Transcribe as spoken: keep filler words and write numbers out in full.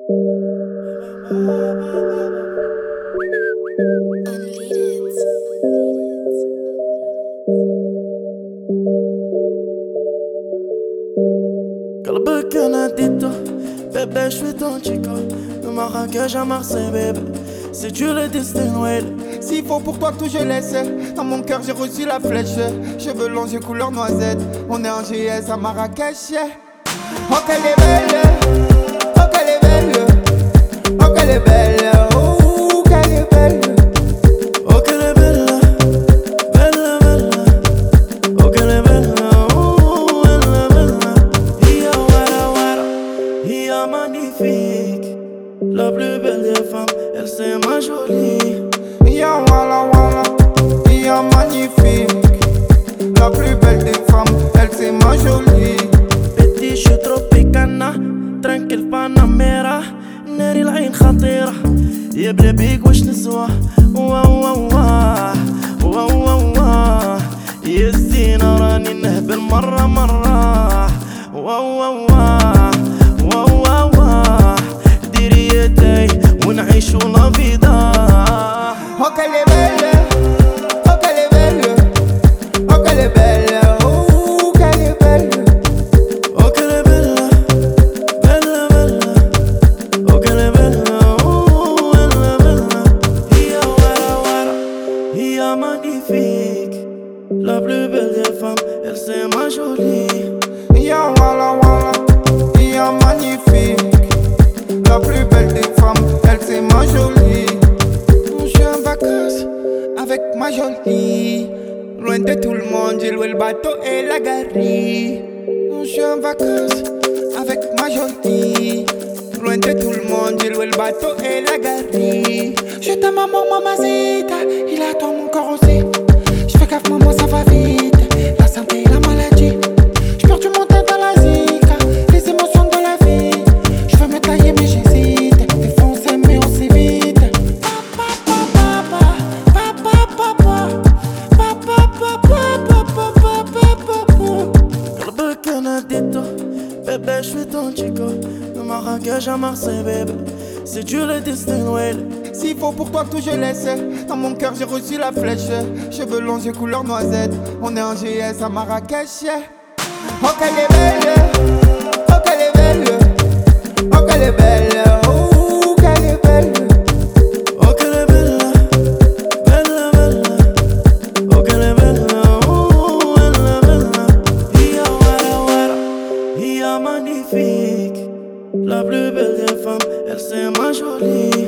قلبك انا ديته bébé je suis ton chico de Marrakech à Marseille bébé si tu le destines ouais. S'il faut pour toi tout je laisse. Dans mon cœur j'ai reçu la flèche. Cheveux longs j'ai couleur noisette. On est en G S à Marrakech. Oh qu'elle est belle. Oh qu'elle est belle. Oh qu'elle est belle. Oh qu'elle est belle. Oh qu'elle est belle. Belle belle. Oh qu'elle est belle. Oh elle est belle. Ia wara wara. Ia magnifique. La plus belle des femmes. Elle c'est ma jolie. Ya wala wala, ya magnifique. La plus belle des femmes, elle c'est ma jolie. Petit je suis tropicana, tranquille Panamera. ناري العين خطيرة يبلى بيك واش نسوى. واو واو واو واو واو يا الزينة راني نهبل مرة مرة. واو واو واو واو واو ديري يدي ونعيشو لا فيدا. Oh qu'elle est belle, oh qu'elle est belle, oh qu'elle est belle, oh qu'elle est belle. Oh qu'elle est belle, belle belle. Oh qu'elle est belle, oh elle est belle. Ia wara wara, ia magnifique. La plus belle des femmes, elle c'est ma jolie. Ya wala wala, ya magnifique. La plus belle des femmes, elle c'est ma jolie. Je suis en vacances avec ma jolie. Loin de tout le monde, j'ai loué le bateau et la galerie. Je suis en vacances avec ma jolie. Loin de tout le monde, j'ai loué le bateau et la galerie. Je t'aime maman, mamacita. Il a ton mon corps aussi. Je fais gaffe maman, ça va vite. La santé et la maladie. Je perds du montant dans la zika. Les émotions de la vie. Je veux me tailler mais j'hésite. Défoncer mais on s'évite. قلبك انا ديته bébé je suis ton chico de Marrakech à Marseille bébé si tu le destines ouais. S'il faut pour toi tout je laisse. Dans mon cœur j'ai reçu la flèche. Cheveux longs j'ai couleur noisette. On est en G S à Marrakech. Oh qu'elle est belle. Oh qu'elle est belle. Oh qu'elle est belle. Oh qu'elle est belle. Oh qu'elle est belle. Belle belle. Oh qu'elle est belle. Oh elle est belle. Ia wara wara. Ia magnifique. La plus belle des femmes, elle c'est ma jolie.